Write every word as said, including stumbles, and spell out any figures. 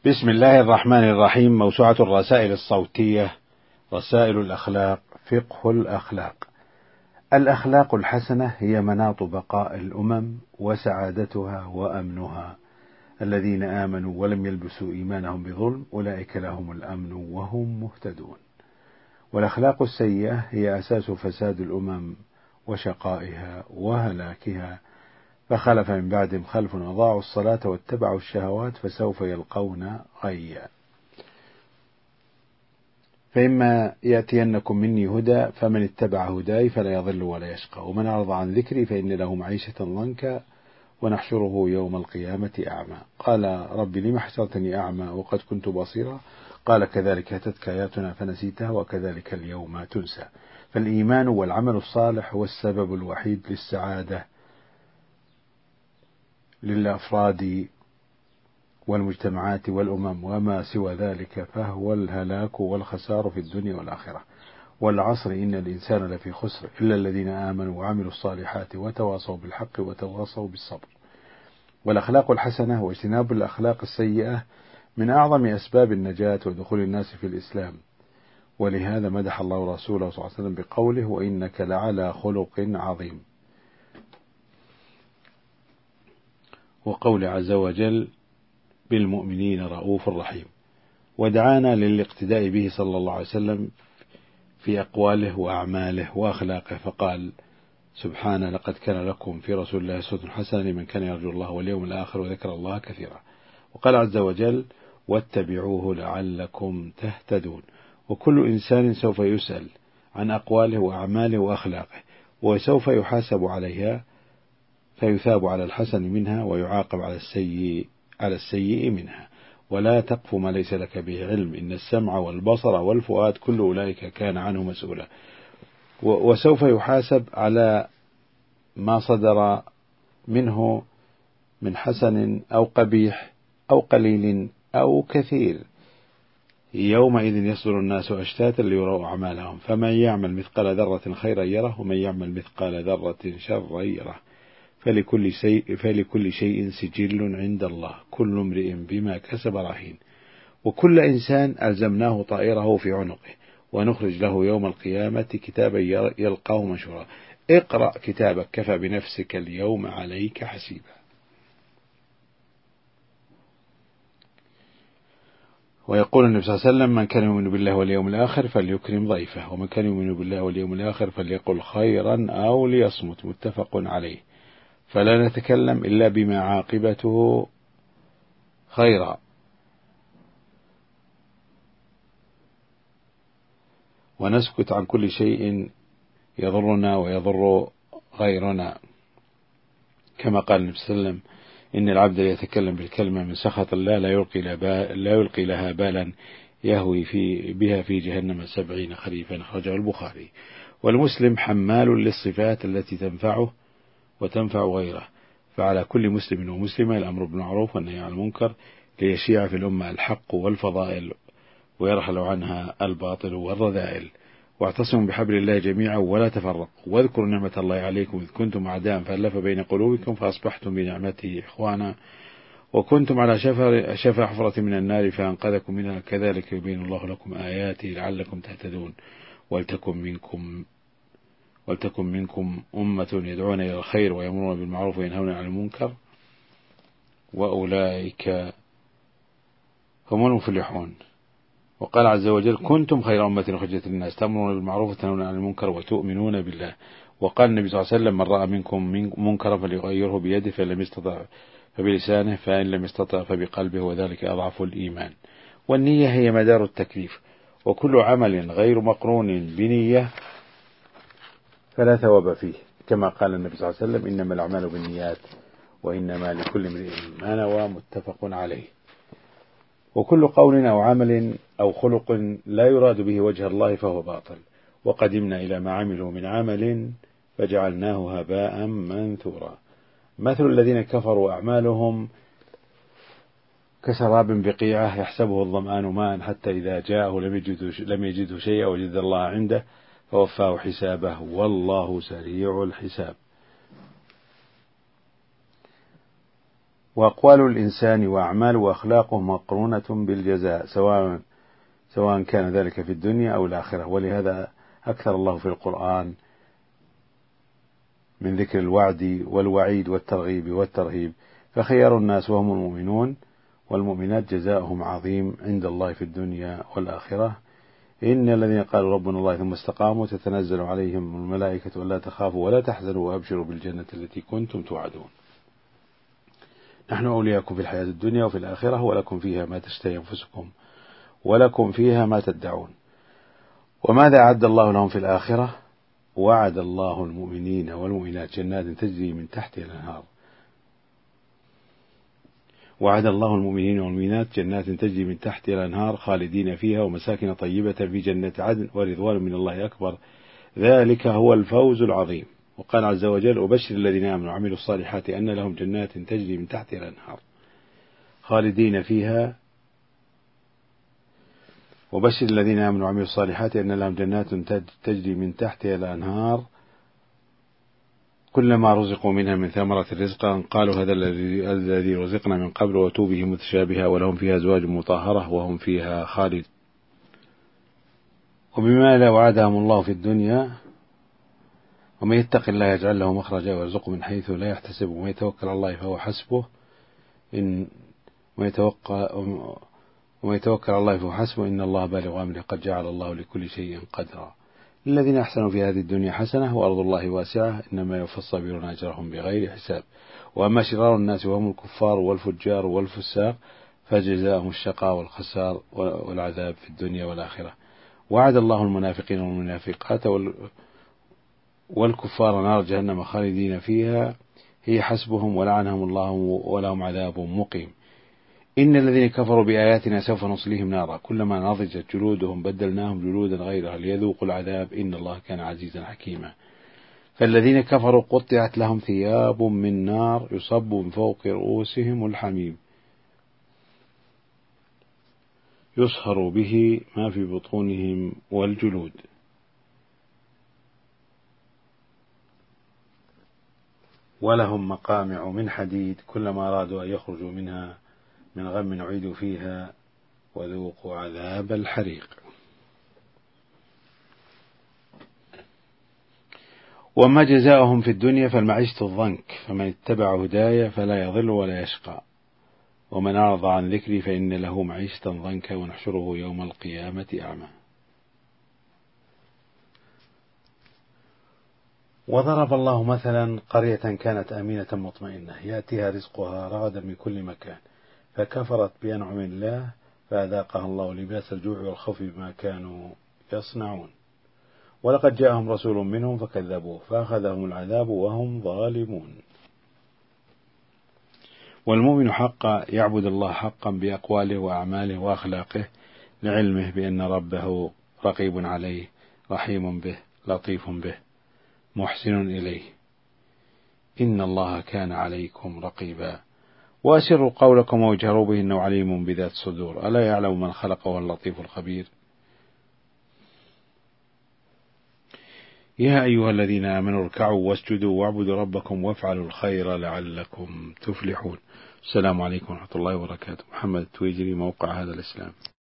بسم الله الرحمن الرحيم. موسوعة الرسائل الصوتية، رسائل الأخلاق، فقه الأخلاق. الأخلاق الحسنة هي مناط بقاء الأمم وسعادتها وأمنها. الذين آمنوا ولم يلبسوا إيمانهم بظلم أولئك لهم الأمن وهم مهتدون. والأخلاق السيئة هي أساس فساد الأمم وشقائها وهلاكها. فخلف من بعدهم خلف أضاعوا الصلاة واتبعوا الشهوات فسوف يلقون غيا. فإما يأتينكم مني هدى فمن اتبع هداي فلا يضل ولا يشقى، ومن أعرض عن ذكري فإن له معيشة ضنكا ونحشره يوم القيامة أعمى. قال رب لم حشرتني أعمى وقد كنت بصيرا؟ قال كذلك أتتك آياتنا فنسيتها وكذلك اليوم تنسى. فالإيمان والعمل الصالح هو السبب الوحيد للسعادة للأفراد والمجتمعات والأمم، وما سوى ذلك فهو الهلاك والخسار في الدنيا والآخرة. والعصر إن الإنسان لفي خسر إلا الذين آمنوا وعملوا الصالحات وتواصوا بالحق وتواصوا بالصبر. والأخلاق الحسنة واجتناب الأخلاق السيئة من أعظم أسباب النجاة ودخول الناس في الإسلام. ولهذا مدح الله رسوله صلى الله عليه وسلم بقوله وإنك لعلى خلق عظيم، وقول عز وجل بالمؤمنين رؤوف رحيم. ودعانا للاقتداء به صلى الله عليه وسلم في أقواله وأعماله وأخلاقه، فقال سبحانه لقد كان لكم في رسول الله أسوة حسنة لمن كان يرجو الله واليوم الآخر وذكر الله كثيرا. وقال عز وجل واتبعوه لعلكم تهتدون. وكل إنسان سوف يسأل عن أقواله وأعماله وأخلاقه، وسوف يحاسب عليها، فيثاب على الحسن منها ويعاقب على السيء على السيء منها. ولا تقف ما ليس لك به علم إن السمع والبصر والفؤاد كل أولئك كان عنه مسؤولا. وسوف يحاسب على ما صدر منه من حسن أو قبيح أو قليل أو كثير. يومئذ يصدر الناس أشتاتا ليروا أعمالهم، فمن يعمل مثقال ذرة خيرا يره ومن يعمل مثقال ذرة شرا يره. فلكل شيء, فلكل شيء سجل عند الله كل امرئ بما كسب رهين. وكل إنسان ألزمناه طائره في عنقه ونخرج له يوم القيامة كتابا يلقاه منشورا. اقرأ كتابك كفى بنفسك اليوم عليك حسيبا. ويقول النبي صلى الله عليه وسلم من كان يؤمن بالله واليوم الآخر فليكرم ضيفه، ومن كان يؤمن بالله واليوم الآخر فليقل خيرا أو ليصمت. متفق عليه. فلا نتكلم إلا بما عاقبته خيرا، ونسكت عن كل شيء يضرنا ويضر غيرنا، كما قال النبي صلى الله عليه وسلم إن العبد يتكلم بالكلمة من سخط الله لا يلقي, لا يلقي لها بالا يهوي في بها في جهنم سبعين خريفا. أخرجه البخاري. والمسلم حمال للصفات التي تنفعه وتنفع غيره، فعلى كل مسلم ومسلمة الأمر بالمعروف والنهي عن المنكر ليشيع في الأمة الحق والفضائل ويرحل عنها الباطل والرذائل. واعتصموا بحبل الله جميعا ولا تفرقوا، واذكروا نعمة الله عليكم إذ كنتم أعداء فألف بين قلوبكم فأصبحتم بنعمته إخوانا وكنتم على شفا شفا حفرة من النار فأنقذكم منها كذلك يبين الله لكم آياته لعلكم تهتدون. ولتكن منكم ولتكن منكم أمة يدعون إلى الخير ويأمرون بالمعروف وينهون عن المنكر وأولئك هم المفلحون. وقال عز وجل كنتم خير أمة أخرجت للناس تأمرون بالمعروف وتنهون عن المنكر وتؤمنون بالله. وقال النبي صلى الله عليه وسلم من رأى منكم منكرا فليغيره بيده فإن لم يستطع فبلسانه فإن لم يستطع فبقلبه وذلك أضعف الإيمان. والنية هي مدار التكليف، وكل عمل غير مقرون بنية فلا ثواب فيه، كما قال النبي صلى الله عليه وسلم إنما الأعمال بالنيات وإنما لكل امرئ ما نوى. متفق عليه. وكل قول أو عمل أو خلق لا يراد به وجه الله فهو باطل. وقدمنا إلى ما عملوا من عمل فجعلناه هباء منثورا. مثل الذين كفروا أعمالهم كسراب بقيعة يحسبه الظمآن ماء حتى إذا جاءه لم يجده, لم يجده شيئا وجد الله عنده فوفاه حسابه والله سريع الحساب. وأقوال الإنسان وأعماله وأخلاقه مقرونة بالجزاء سواء سواء كان ذلك في الدنيا أو الآخرة. ولهذا أكثر الله في القرآن من ذكر الوعد والوعيد والترغيب والترهيب. فخيار الناس وهم المؤمنون والمؤمنات جزاؤهم عظيم عند الله في الدنيا والآخرة. إن الذين قالوا ربنا الله ثم استقاموا تتنزل عليهم الملائكة ألا تخافوا ولا تحزنوا وأبشروا بالجنة التي كنتم توعدون. نحن أولياءكم في الحياة الدنيا وفي الآخرة ولكم فيها ما تشتهي أنفسكم ولكم فيها ما تدعون. وماذا أعد الله لهم في الآخرة؟ وعد الله المؤمنين والمؤمنات جنات تجري من تحتها الأنهار وعد الله المؤمنين والمؤمنات جنات تجري من تحتها الأنهار خالدين فيها ومساكن طيبة في جنة عدن ورضوان من الله أكبر ذلك هو الفوز العظيم. وقال عز وجل وبشر الذين آمنوا وعملوا الصالحات أن لهم جنات تجري من تحتها الأنهار خالدين فيها وبشر الذين آمنوا وعملوا الصالحات أن لهم جنات تجري من تحتها الأنهار كلما رزقوا منها من ثمرة رزقا قالوا هذا الذي رزقنا من قبل وأتوا به متشابها ولهم فيها أزواج مطهرة وهم فيها خالد. وبما لا وعدهم الله في الدنيا ومن يتق الله يجعل له مخرجا ويرزقه من حيث لا يحتسب ومن يتوكل على الله فهو حسبه إن ومن يتوكل ومن يتوكل على الله فهو حسبه إن الله بالغ أمره قد جعل الله لكل شيء قدرا. الذين أحسنوا في هذه الدنيا حسنة وأرض الله واسعة إنما يوفى الصابرون أجرهم بغير حساب. وأما شرار الناس وهم الكفار والفجار والفساق فجزاءهم الشقاء والخسار والعذاب في الدنيا والآخرة. وعد الله المنافقين والمنافقات والكفار نار جهنم خالدين فيها هي حسبهم ولعنهم الله ولهم عذاب مقيم. إن الذين كفروا بآياتنا سوف نصليهم نارا كلما نضجت جلودهم بدلناهم جلودا غيرها ليذوقوا العذاب إن الله كان عزيزا حكيما. فالذين كفروا قطعت لهم ثياب من نار يصب من فوق رؤوسهم الحميم يصهر به ما في بطونهم والجلود. ولهم مقامع من حديد كلما أرادوا أن يخرجوا منها من غم عيدوا فيها وذوقوا عذاب الحريق. وما جزاؤهم في الدنيا فالمعيشة الضنك فمن اتبع هدايا فلا يضل ولا يشقى ومن أعرض عن ذكري فإن له معيشة ضنكا ونحشره يوم القيامة أعمى. وضرب الله مثلا قرية كانت آمنة مطمئنة يأتيها رزقها رغدا من كل مكان فكفرت بأنعم الله فأذاقها الله لباس الجوع والخوف بما كانوا يصنعون. ولقد جاءهم رسول منهم فكذبوه فأخذهم العذاب وهم ظالمون. والمؤمن حقا يعبد الله حقا بأقواله وأعماله وأخلاقه لعلمه بأن ربه رقيب عليه رحيم به لطيف به محسن إليه إن الله كان عليكم رقيبا. وأسروا قولكم واجهروا به إنه عليم بذات الصدور ألا يعلم من خلق وهو اللطيف الخبير. يا أيها الذين آمنوا اركعوا واسجدوا واعبدوا ربكم وافعلوا الخير لعلكم تفلحون. السلام عليكم ورحمة الله وبركاته. محمد التويجري موقع هذا الإسلام.